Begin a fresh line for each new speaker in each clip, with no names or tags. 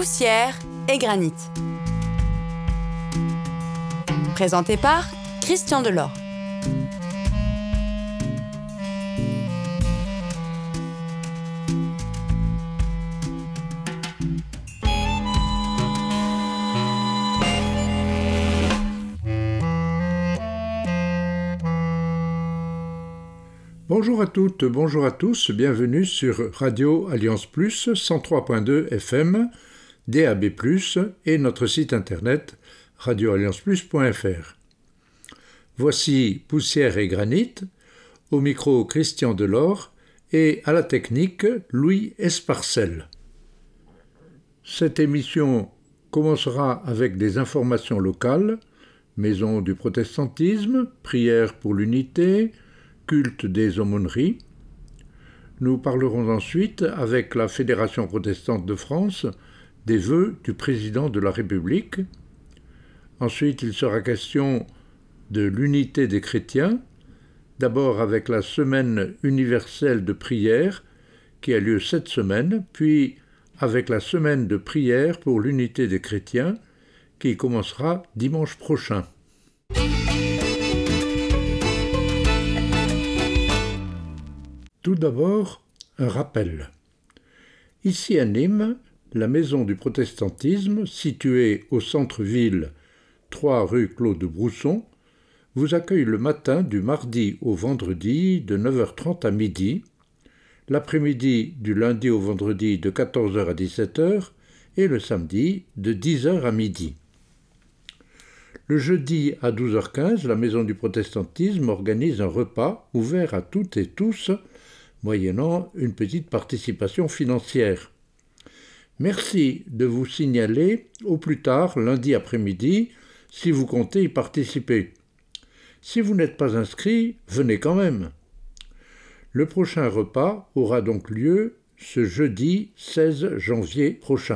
Poussière et granit. Présenté par Christian Delort.
Bonjour à toutes, bonjour à tous, bienvenue sur Radio Alliance Plus 103.2 FM, DAB+, et notre site internet radioallianceplus.fr. Voici Poussière et Granit, au micro Christian Delort et à la technique Louis Esparcel. Cette émission commencera avec des informations locales, maison du protestantisme, prière pour l'unité, culte des aumôneries. Nous parlerons ensuite avec la Fédération protestante de France des vœux du président de la République. Ensuite, il sera question de l'unité des chrétiens, d'abord avec la semaine universelle de prière qui a lieu cette semaine, puis avec la semaine de prière pour l'unité des chrétiens qui commencera dimanche prochain. Tout d'abord, un rappel. Ici à Nîmes, la maison du protestantisme, située au centre-ville 3 rue Claude Brousson, vous accueille le matin du mardi au vendredi de 9h30 à midi, l'après-midi du lundi au vendredi de 14h à 17h et le samedi de 10h à midi. Le jeudi à 12h15, la maison du protestantisme organise un repas ouvert à toutes et tous, moyennant une petite participation financière. Merci de vous signaler au plus tard lundi après-midi si vous comptez y participer. Si vous n'êtes pas inscrit, venez quand même. Le prochain repas aura donc lieu ce jeudi 16 janvier prochain.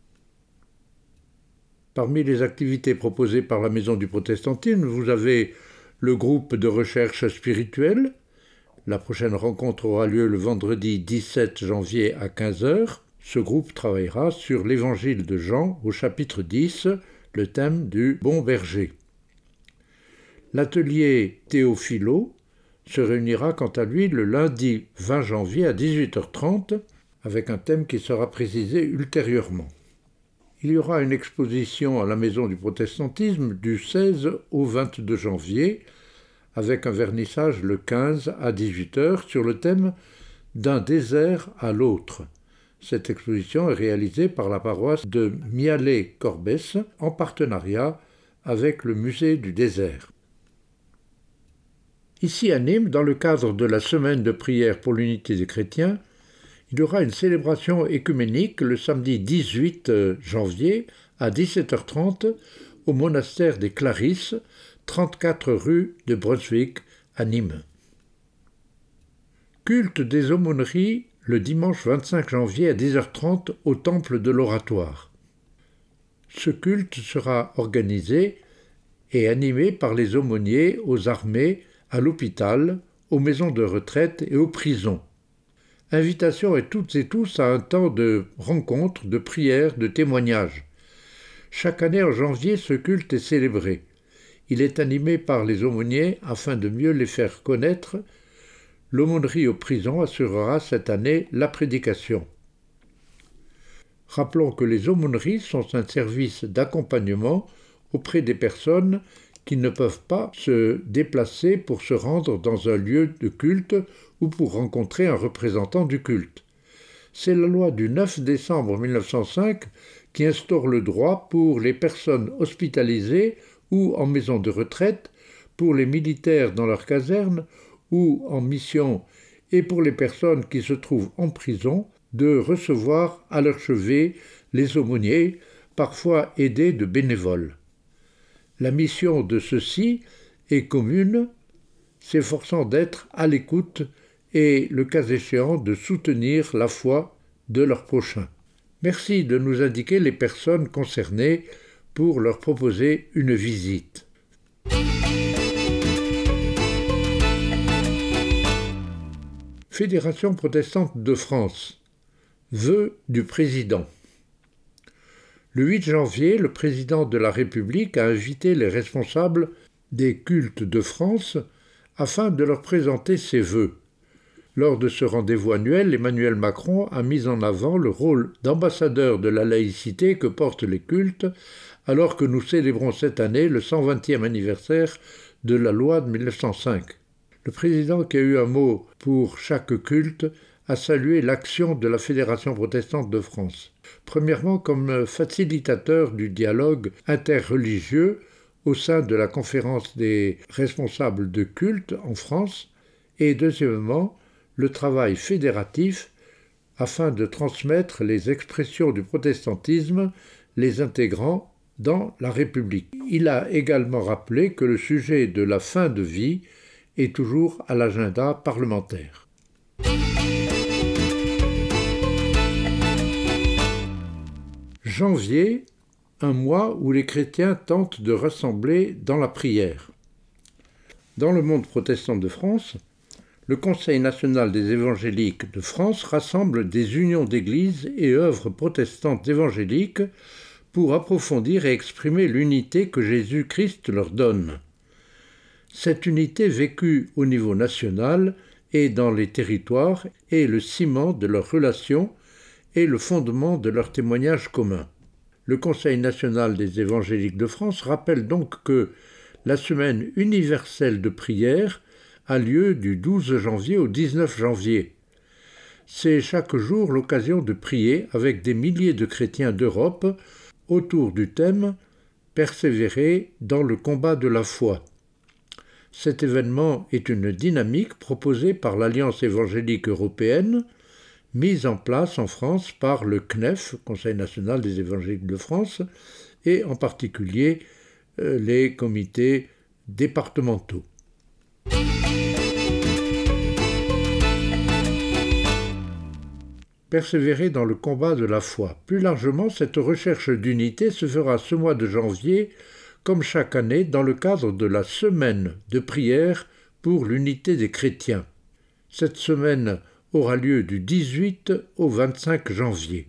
Parmi les activités proposées par la Maison du Protestantisme, vous avez le groupe de recherche spirituelle. La prochaine rencontre aura lieu le vendredi 17 janvier à 15h. Ce groupe travaillera sur l'évangile de Jean au chapitre 10, le thème du bon berger. L'atelier Théophilo se réunira quant à lui le lundi 20 janvier à 18h30 avec un thème qui sera précisé ultérieurement. Il y aura une exposition à la Maison du Protestantisme du 16 au 22 janvier avec un vernissage le 15 à 18h sur le thème « D'un désert à l'autre ». Cette exposition est réalisée par la paroisse de Mialet-Corbès en partenariat avec le musée du désert. Ici à Nîmes, dans le cadre de la semaine de prière pour l'unité des chrétiens, il y aura une célébration écuménique le samedi 18 janvier à 17h30 au monastère des Clarisses, 34 rue de Brunswick à Nîmes. Culte des aumôneries le dimanche 25 janvier à 10h30 au temple de l'Oratoire. Ce culte sera organisé et animé par les aumôniers aux armées, à l'hôpital, aux maisons de retraite et aux prisons. Invitation à toutes et tous à un temps de rencontre, de prière, de témoignage. Chaque année en janvier, ce culte est célébré. Il est animé par les aumôniers afin de mieux les faire connaître. L'aumônerie aux prisons assurera cette année la prédication. Rappelons que les aumôneries sont un service d'accompagnement auprès des personnes qui ne peuvent pas se déplacer pour se rendre dans un lieu de culte ou pour rencontrer un représentant du culte. C'est la loi du 9 décembre 1905 qui instaure le droit pour les personnes hospitalisées ou en maison de retraite, pour les militaires dans leur caserne ou en mission et pour les personnes qui se trouvent en prison, de recevoir à leur chevet les aumôniers, parfois aidés de bénévoles. La mission de ceux-ci est commune, s'efforçant d'être à l'écoute et, le cas échéant, de soutenir la foi de leurs prochains. Merci de nous indiquer les personnes concernées pour leur proposer une visite. Fédération protestante de France. Vœux du président. Le 8 janvier, le président de la République a invité les responsables des cultes de France afin de leur présenter ses vœux. Lors de ce rendez-vous annuel, Emmanuel Macron a mis en avant le rôle d'ambassadeur de la laïcité que portent les cultes, alors que nous célébrons cette année le 120e anniversaire de la loi de 1905. Le président, qui a eu un mot pour chaque culte, a salué l'action de la Fédération protestante de France. Premièrement, comme facilitateur du dialogue interreligieux au sein de la conférence des responsables de culte en France, et deuxièmement, le travail fédératif afin de transmettre les expressions du protestantisme, les intégrant dans la République. Il a également rappelé que le sujet de la fin de vie est toujours à l'agenda parlementaire. Janvier, un mois où les chrétiens tentent de rassembler dans la prière. Dans le monde protestant de France, le Conseil national des évangéliques de France rassemble des unions d'églises et œuvres protestantes évangéliques pour approfondir et exprimer l'unité que Jésus-Christ leur donne. Cette unité vécue au niveau national et dans les territoires est le ciment de leurs relations et le fondement de leur témoignage commun. Le Conseil national des évangéliques de France rappelle donc que la semaine universelle de prière a lieu du 12 janvier au 19 janvier. C'est chaque jour l'occasion de prier avec des milliers de chrétiens d'Europe autour du thème « Persévérer dans le combat de la foi ». Cet événement est une dynamique proposée par l'Alliance évangélique européenne, mise en place en France par le CNEF, Conseil national des évangéliques de France, et en particulier les comités départementaux. Persévérer dans le combat de la foi. Plus largement, cette recherche d'unité se fera ce mois de janvier, comme chaque année, dans le cadre de la semaine de prière pour l'unité des chrétiens. Cette semaine aura lieu du 18 au 25 janvier.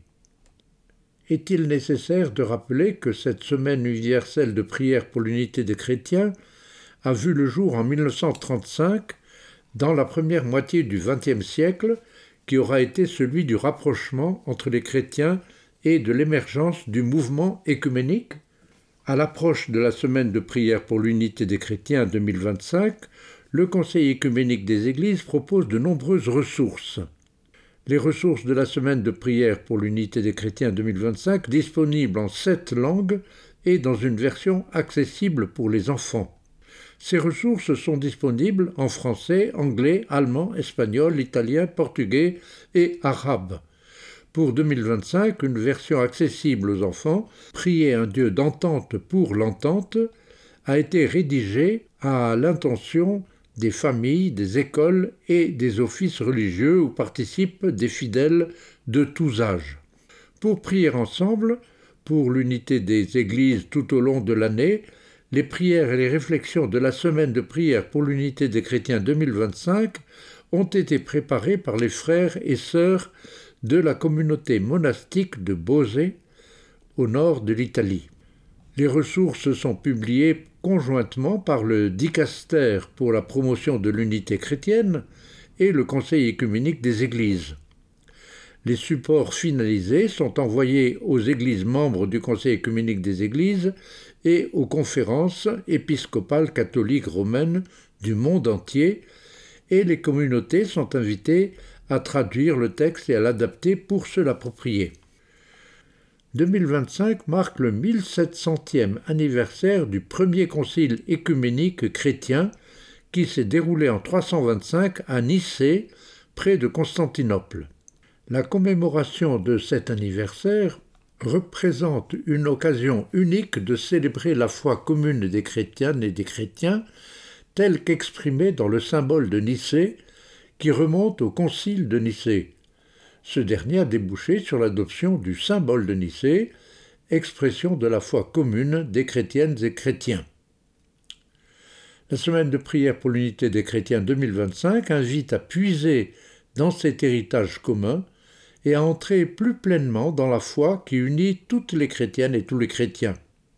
Est-il nécessaire de rappeler que cette semaine universelle de prière pour l'unité des chrétiens a vu le jour en 1935, dans la première moitié du XXe siècle, qui aura été celui du rapprochement entre les chrétiens et de l'émergence du mouvement œcuménique? À l'approche de la semaine de prière pour l'unité des chrétiens 2025, le Conseil œcuménique des Églises propose de nombreuses ressources. Les ressources de la semaine de prière pour l'unité des chrétiens 2025, disponibles en 7 langues et dans une version accessible pour les enfants. Ces ressources sont disponibles en français, anglais, allemand, espagnol, italien, portugais et arabe. Pour 2025, une version accessible aux enfants, « Prier un Dieu d'entente pour l'entente », a été rédigée à l'intention des familles, des écoles et des offices religieux où participent des fidèles de tous âges. Pour prier ensemble, pour l'unité des églises tout au long de l'année, les prières et les réflexions de la semaine de prière pour l'unité des chrétiens 2025 ont été préparées par les frères et sœurs de la communauté monastique de Bosée, au nord de l'Italie. Les ressources sont publiées conjointement par le Dicaster pour la promotion de l'unité chrétienne et le Conseil œcuménique des Églises. Les supports finalisés sont envoyés aux églises membres du Conseil œcuménique des Églises et aux conférences épiscopales catholiques romaines du monde entier, et les communautés sont invitées à traduire le texte et à l'adapter pour se l'approprier. 2025 marque le 1700e anniversaire du premier concile œcuménique chrétien qui s'est déroulé en 325 à Nicée, près de Constantinople. La commémoration de cet anniversaire représente une occasion unique de célébrer la foi commune des chrétiennes et des chrétiens, telle qu'exprimée dans le symbole de Nicée, qui remonte au concile de Nicée. Ce dernier a débouché sur l'adoption du symbole de Nicée, expression de la foi commune des chrétiennes et chrétiens. La semaine de prière pour l'unité des chrétiens 2025 invite à puiser dans cet héritage commun et à entrer plus pleinement dans la foi qui unit toutes les chrétiennes et tous les chrétiens.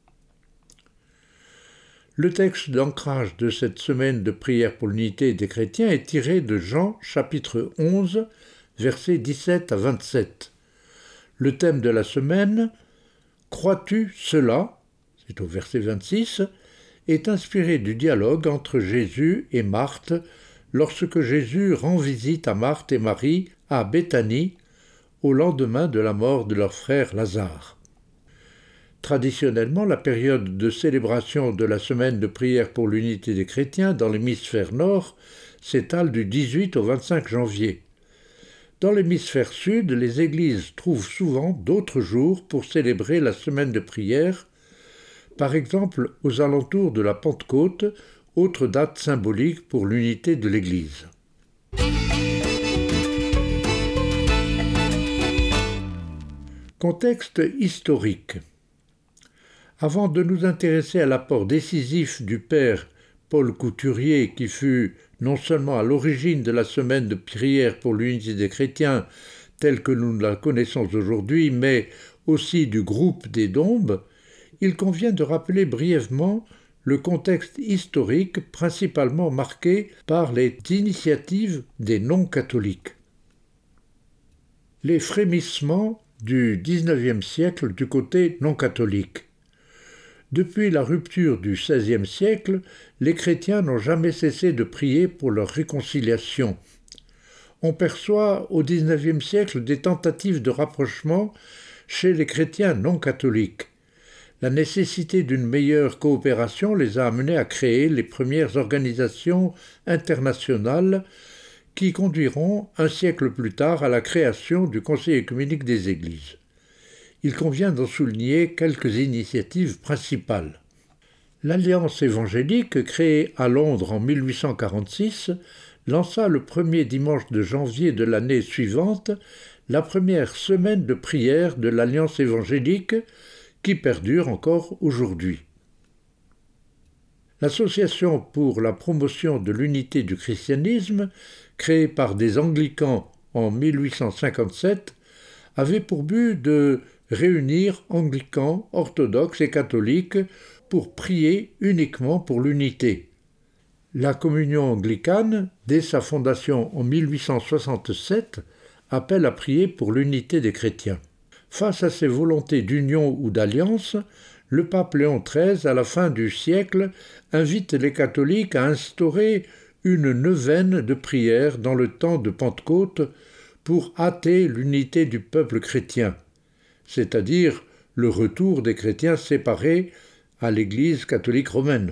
Le texte d'ancrage de cette semaine de prière pour l'unité des chrétiens est tiré de Jean chapitre 11, versets 17 à 27. Le thème de la semaine, « Crois-tu cela ?» c'est au verset 26, est inspiré du dialogue entre Jésus et Marthe lorsque Jésus rend visite à Marthe et Marie à Béthanie au lendemain de la mort de leur frère Lazare. Traditionnellement, la période de célébration de la semaine de prière pour l'unité des chrétiens dans l'hémisphère nord s'étale du 18 au 25 janvier. Dans l'hémisphère sud, les églises trouvent souvent d'autres jours pour célébrer la semaine de prière, par exemple aux alentours de la Pentecôte, autre date symbolique pour l'unité de l'Église. Contexte historique. Avant de nous intéresser à l'apport décisif du père Paul Couturier, qui fut non seulement à l'origine de la semaine de prière pour l'unité des chrétiens telle que nous la connaissons aujourd'hui, mais aussi du groupe des Dombes, il convient de rappeler brièvement le contexte historique principalement marqué par les initiatives des non-catholiques. Les frémissements du XIXe siècle du côté non-catholique. Depuis la rupture du XVIe siècle, les chrétiens n'ont jamais cessé de prier pour leur réconciliation. On perçoit au XIXe siècle des tentatives de rapprochement chez les chrétiens non catholiques. La nécessité d'une meilleure coopération les a amenés à créer les premières organisations internationales qui conduiront un siècle plus tard à la création du Conseil œcuménique des Églises. Il convient d'en souligner quelques initiatives principales. L'Alliance évangélique, créée à Londres en 1846, lança le premier dimanche de janvier de l'année suivante la première semaine de prière de l'Alliance évangélique qui perdure encore aujourd'hui. L'Association pour la promotion de l'unité du christianisme, créée par des anglicans en 1857, avait pour but de réunir anglicans, orthodoxes et catholiques pour prier uniquement pour l'unité. La communion anglicane, dès sa fondation en 1867, appelle à prier pour l'unité des chrétiens. Face à ces volontés d'union ou d'alliance, le pape Léon XIII, à la fin du siècle, invite les catholiques à instaurer une neuvaine de prière dans le temps de Pentecôte pour hâter l'unité du peuple chrétien, c'est-à-dire le retour des chrétiens séparés à l'Église catholique romaine.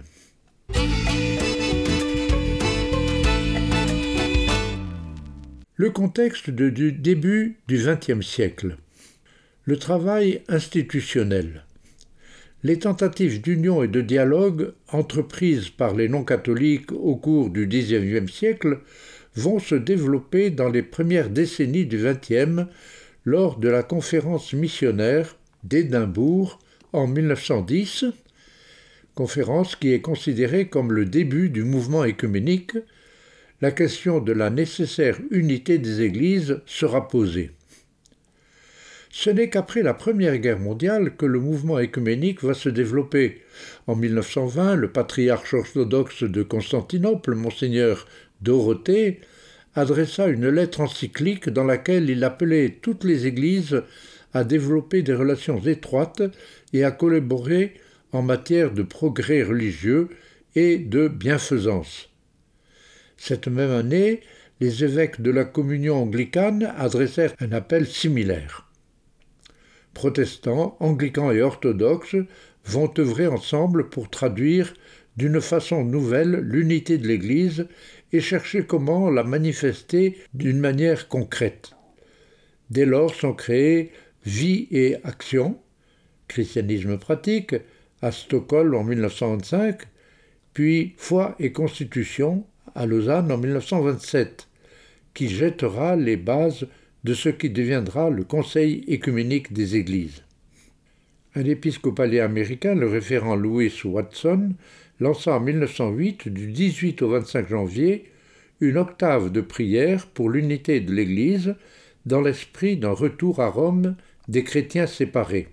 Le contexte du début du XXe siècle. Le travail institutionnel. Les tentatives d'union et de dialogue entreprises par les non-catholiques au cours du XIXe siècle vont se développer dans les premières décennies du XXe lors de la conférence missionnaire d'Édimbourg en 1910, conférence qui est considérée comme le début du mouvement œcuménique. La question de la nécessaire unité des églises sera posée. Ce n'est qu'après la Première Guerre mondiale que le mouvement œcuménique va se développer. En 1920, le patriarche orthodoxe de Constantinople, Monseigneur Dorothée, adressa une lettre encyclique dans laquelle il appelait toutes les églises à développer des relations étroites et à collaborer en matière de progrès religieux et de bienfaisance. Cette même année, les évêques de la communion anglicane adressèrent un appel similaire. Protestants, anglicans et orthodoxes vont œuvrer ensemble pour traduire d'une façon nouvelle l'unité de l'Église et chercher comment la manifester d'une manière concrète. Dès lors sont créés Vie et Action, Christianisme pratique, à Stockholm en 1925, puis Foi et Constitution, à Lausanne en 1927, qui jettera les bases de ce qui deviendra le Conseil œcuménique des Églises. Un épiscopalier américain, le révérend Louis Watson, lança en 1908, du 18 au 25 janvier, une octave de prière pour l'unité de l'Église, dans l'esprit d'un retour à Rome des chrétiens séparés.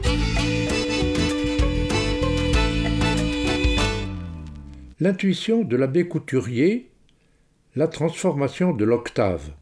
L'intuition de l'abbé Couturier, la transformation de l'octave.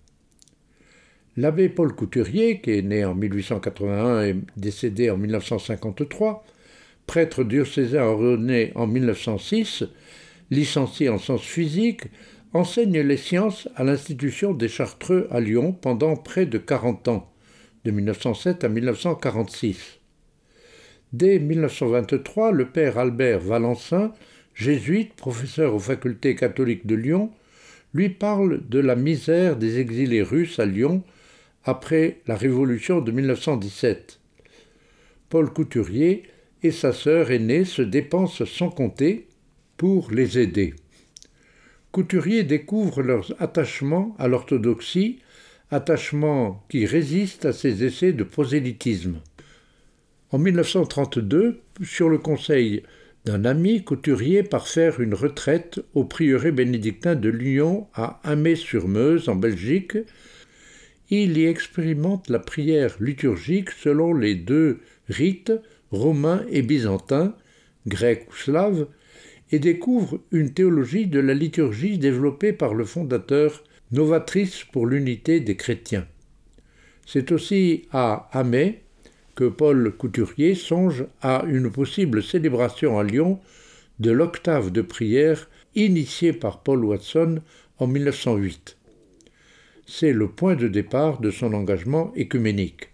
L'abbé Paul Couturier, qui est né en 1881 et décédé en 1953, prêtre diocésain ordonné en 1906, licencié en sciences physiques, enseigne les sciences à l'Institution des Chartreux à Lyon pendant près de 40 ans, de 1907 à 1946. Dès 1923, le père Albert Valencin, jésuite, professeur aux facultés catholiques de Lyon, lui parle de la misère des exilés russes à Lyon après la Révolution de 1917. Paul Couturier et sa sœur aînée se dépensent sans compter pour les aider. Couturier découvre leur attachement à l'orthodoxie, attachement qui résiste à ses essais de prosélytisme. En 1932, sur le conseil d'un ami, Couturier part faire une retraite au prieuré bénédictin de Lyon à Aimé-sur-Meuse, en Belgique. Il y expérimente la prière liturgique selon les deux rites, romain et byzantin, grec ou slave, et découvre une théologie de la liturgie développée par le fondateur, novatrice pour l'unité des chrétiens. C'est aussi à Aimé que Paul Couturier songe à une possible célébration à Lyon de l'octave de prière initiée par Paul Watson en 1908. C'est le point de départ de son engagement œcuménique.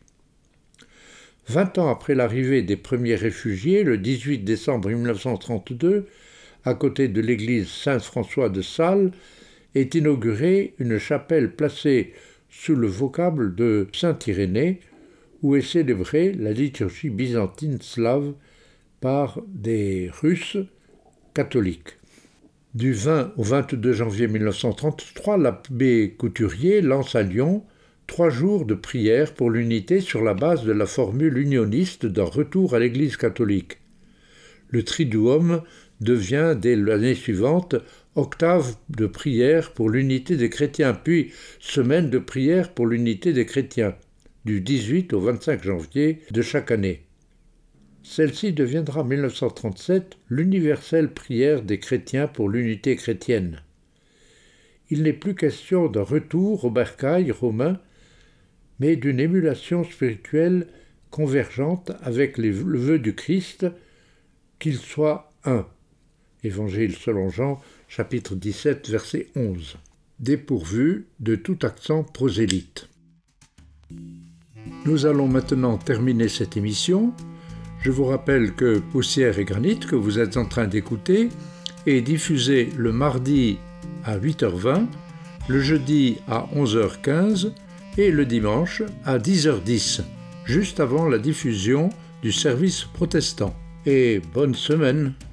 20 ans après l'arrivée des premiers réfugiés, le 18 décembre 1932, à côté de l'église Saint-François de Sales, est inaugurée une chapelle placée sous le vocable de Saint-Irénée, où est célébrée la liturgie byzantine slave par des Russes catholiques. Du 20 au 22 janvier 1933, l'abbé Couturier lance à Lyon 3 jours de prière pour l'unité sur la base de la formule unioniste d'un retour à l'Église catholique. Le Triduum devient, dès l'année suivante, octave de prière pour l'unité des chrétiens, puis semaine de prière pour l'unité des chrétiens, du 18 au 25 janvier de chaque année. Celle-ci deviendra en 1937 l'universelle prière des chrétiens pour l'unité chrétienne. Il n'est plus question d'un retour au bercail romain, mais d'une émulation spirituelle convergente avec le vœu du Christ, qu'il soit un. Évangile selon Jean, chapitre 17, verset 11. Dépourvu de tout accent prosélyte. Nous allons maintenant terminer cette émission. Je vous rappelle que Poussière et Granit, que vous êtes en train d'écouter, est diffusé le mardi à 8h20, le jeudi à 11h15 et le dimanche à 10h10, juste avant la diffusion du service protestant. Et bonne semaine!